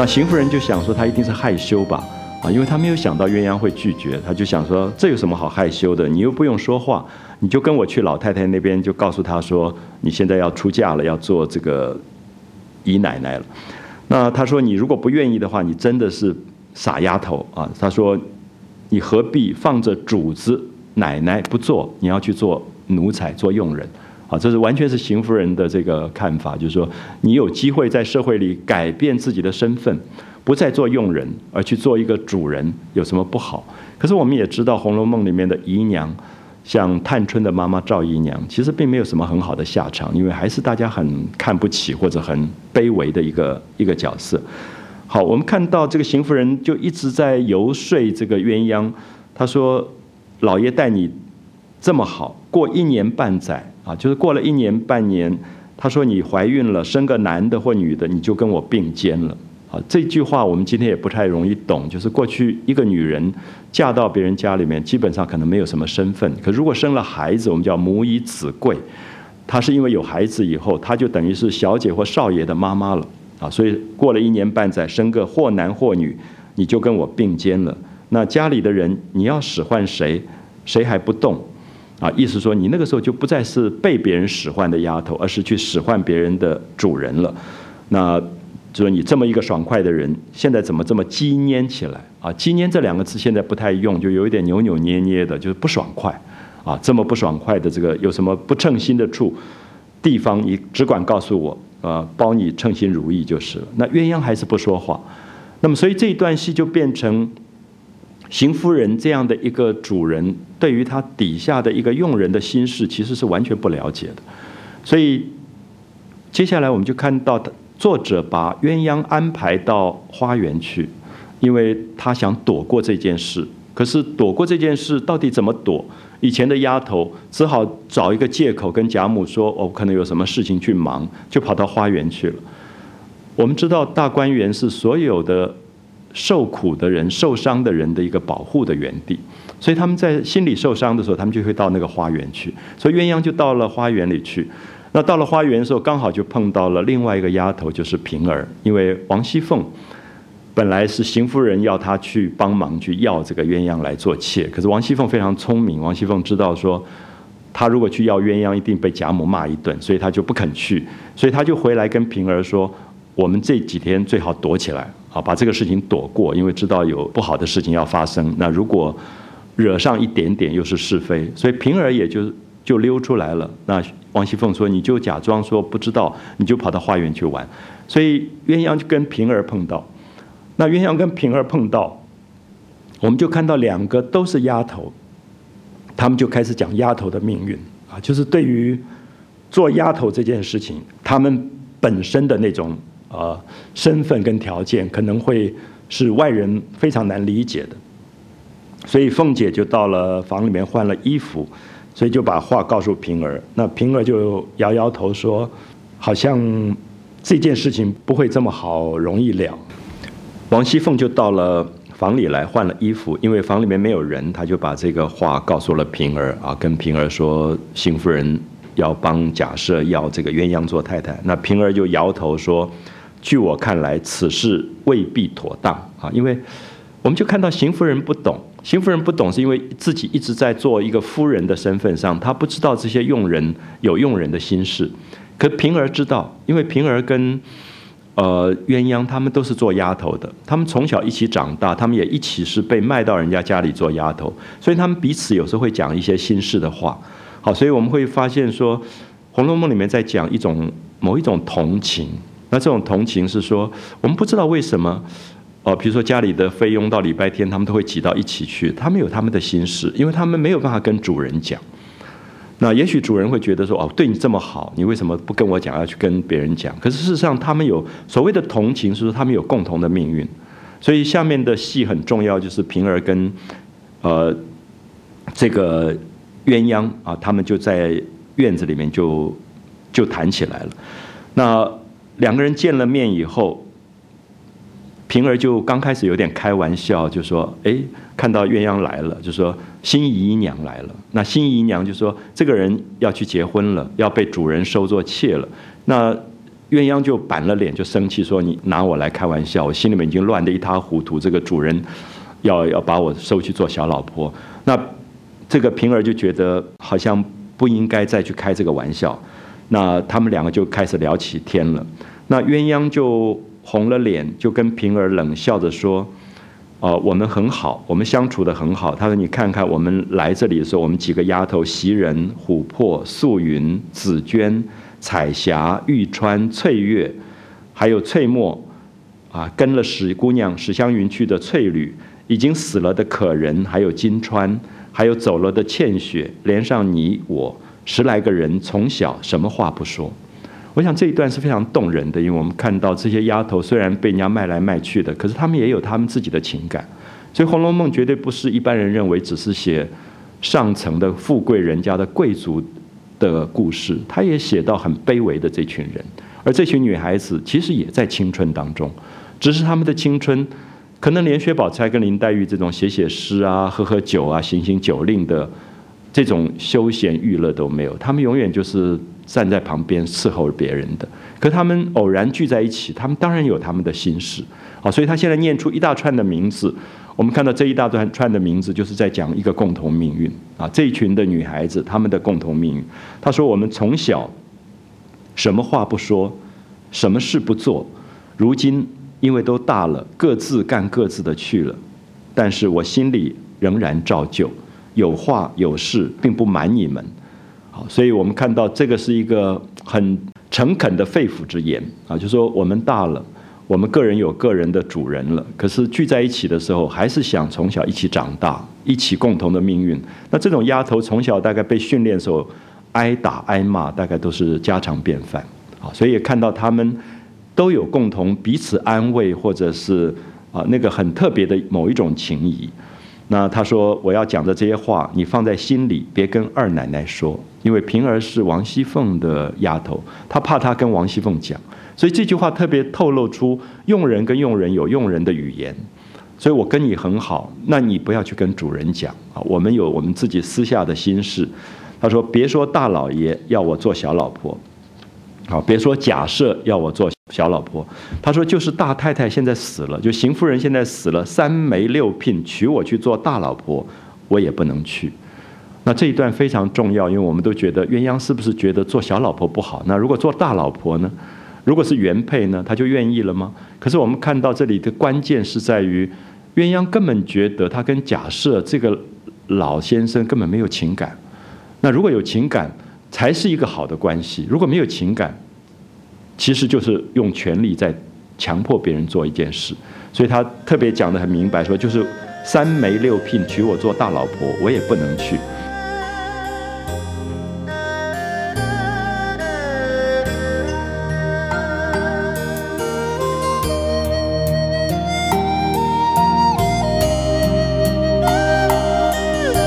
那邢夫人就想说，她一定是害羞吧，因为她没有想到鸳鸯会拒绝，她就想说，这有什么好害羞的？你又不用说话，你就跟我去老太太那边，就告诉她说，你现在要出嫁了，要做这个姨奶奶了。那她说，你如果不愿意的话，你真的是傻丫头啊！她说，你何必放着主子奶奶不做，你要去做奴才，做佣人？这是完全是邢夫人的这个看法，就是说，你有机会在社会里改变自己的身份，不再做佣人，而去做一个主人，有什么不好？可是我们也知道，《红楼梦》里面的姨娘，像探春的妈妈赵姨娘，其实并没有什么很好的下场，因为还是大家很看不起或者很卑微的一个角色。好，我们看到这个邢夫人就一直在游说这个鸳鸯，她说：“老爷待你这么好，过1年半载。”就是过了1年半年，他说你怀孕了，生个男的或女的，你就跟我并肩了。这句话我们今天也不太容易懂，就是过去一个女人嫁到别人家里面，基本上可能没有什么身份，可如果生了孩子，我们叫母以子贵，她是因为有孩子以后，她就等于是小姐或少爷的妈妈了所以过了1年半载，生个或男或女，你就跟我并肩了。那家里的人你要使唤谁，谁还不动？意思说你那个时候就不再是被别人使唤的丫头，而是去使唤别人的主人了。那就说你这么一个爽快的人，现在怎么这么鸡蔫起来鸡蔫这2个字现在不太用，就有一点扭扭捏捏的，就是不爽快这么不爽快的这个有什么不称心的地方，你只管告诉我包你称心如意就是了。那鸳鸯还是不说话，那么所以这一段戏就变成邢夫人这样的一个主人，对于他底下的一个佣人的心事，其实是完全不了解的。所以接下来我们就看到作者把鸳鸯安排到花园去，因为他想躲过这件事。可是躲过这件事到底怎么躲？以前的丫头只好找一个借口跟贾母说，可能有什么事情去忙，就跑到花园去了。我们知道大观园是所有的受苦的人、受伤的人的一个保护的园地，所以他们在心里受伤的时候，他们就会到那个花园去。所以鸳鸯就到了花园里去。那到了花园的时候，刚好就碰到了另外一个丫头，就是平儿。因为王熙凤本来是邢夫人要她去帮忙去要这个鸳鸯来做妾，可是王熙凤非常聪明，王熙凤知道说，她如果去要鸳鸯，一定被贾母骂一顿，所以她就不肯去。所以她就回来跟平儿说，我们这几天最好躲起来把这个事情躲过，因为知道有不好的事情要发生。那如果惹上一点点，又是是非，所以平儿也就溜出来了。那王熙凤说，你就假装说不知道，你就跑到花园去玩。所以鸳鸯就跟平儿碰到。那鸳鸯跟平儿碰到，我们就看到2个都是丫头，他们就开始讲丫头的命运就是对于做丫头这件事情，他们本身的那种身份跟条件可能会是外人非常难理解的。所以凤姐就到了房里面换了衣服，所以就把话告诉平儿。那平儿就摇摇头说，好像这件事情不会这么好容易了。王熙凤就到了房里来换了衣服，因为房里面没有人，她就把这个话告诉了平儿跟平儿说，邢夫人要帮贾赦要这个鸳鸯做太太。那平儿就摇头说，据我看来，此事未必妥当因为我们就看到邢夫人不懂，邢夫人不懂是因为自己一直在做一个夫人的身份上，她不知道这些佣人有佣人的心事。可平儿知道，因为平儿跟鸳鸯他们都是做丫头的，他们从小一起长大，他们也一起是被卖到人家家里做丫头，所以他们彼此有时候会讲一些心事的话。好，所以我们会发现说，《红楼梦》里面在讲某一种同情。那这种同情是说，我们不知道为什么比如说家里的菲佣到礼拜天他们都会挤到一起去，他们有他们的心事，因为他们没有办法跟主人讲。那也许主人会觉得说，对你这么好，你为什么不跟我讲，要去跟别人讲？可是事实上他们有所谓的同情，是说他们有共同的命运。所以下面的戏很重要，就是平儿跟这个鸳鸯他们就在院子里面就谈起来了。那2个人见了面以后，平儿就刚开始有点开玩笑，就说看到鸳鸯来了，就说新姨娘来了。那新姨娘就说这个人要去结婚了，要被主人收做妾了。那鸳鸯就板了脸，就生气说：“你拿我来开玩笑，我心里面已经乱得一塌糊涂。这个主人要把我收去做小老婆。”那这个平儿就觉得好像不应该再去开这个玩笑。那他们两个就开始聊起天了。那鸳鸯就红了脸，就跟平儿冷笑着说：“我们很好，我们相处得很好。”他说：“你看看我们来这里的时候，我们几个丫头，袭人、琥珀、素云、紫娟、彩霞、玉钏、翠月，还有翠墨，跟了史姑娘史湘云去的翠缕，已经死了的可人，还有金钏，还有走了的倩雪，连上你我10来个人，从小什么话不说。”我想这一段是非常动人的，因为我们看到这些丫头虽然被人家卖来卖去的，可是她们也有她们自己的情感。所以《红楼梦》绝对不是一般人认为只是写上层的富贵人家的贵族的故事，它也写到很卑微的这群人，而这群女孩子其实也在青春当中，只是她们的青春可能连薛宝钗跟林黛玉这种写诗啊、喝酒啊、行酒令的这种休闲娱乐都没有，她们永远就是站在旁边伺候别人的。可他们偶然聚在一起，他们当然有他们的心事。所以他现在念出一大串的名字，我们看到这一大串的名字就是在讲一个共同命运这一群的女孩子她们的共同命运。他说：“我们从小什么话不说，什么事不做，如今因为都大了，各自干各自的去了，但是我心里仍然照旧，有话有事，并不瞒你们。”所以我们看到这个是一个很诚恳的肺腑之言就说我们大了，我们个人有个人的主人了，可是聚在一起的时候，还是想从小一起长大，一起共同的命运。那这种丫头从小大概被训练的时候，挨打挨骂，大概都是家常便饭所以也看到他们都有共同彼此安慰，或者是那个很特别的某一种情谊。那他说：“我要讲的这些话，你放在心里，别跟二奶奶说，因为平儿是王熙凤的丫头，她怕她跟王熙凤讲，所以这句话特别透露出用人跟用人有用人的语言。所以我跟你很好，那你不要去跟主人讲我们有我们自己私下的心事。”他说：“别说大老爷要我做小老婆，别说假设要我做小老婆，他说就是大太太现在死了，就邢夫人现在死了，3媒6聘娶我去做大老婆，我也不能去。”那这一段非常重要，因为我们都觉得鸳鸯是不是觉得做小老婆不好？那如果做大老婆呢？如果是原配呢？他就愿意了吗？可是我们看到这里的关键是在于，鸳鸯根本觉得他跟贾赦这个老先生根本没有情感。那如果有情感，才是一个好的关系；如果没有情感，其实就是用权力在强迫别人做一件事。所以他特别讲得很明白，说就是3媒6聘娶我做大老婆，我也不能去。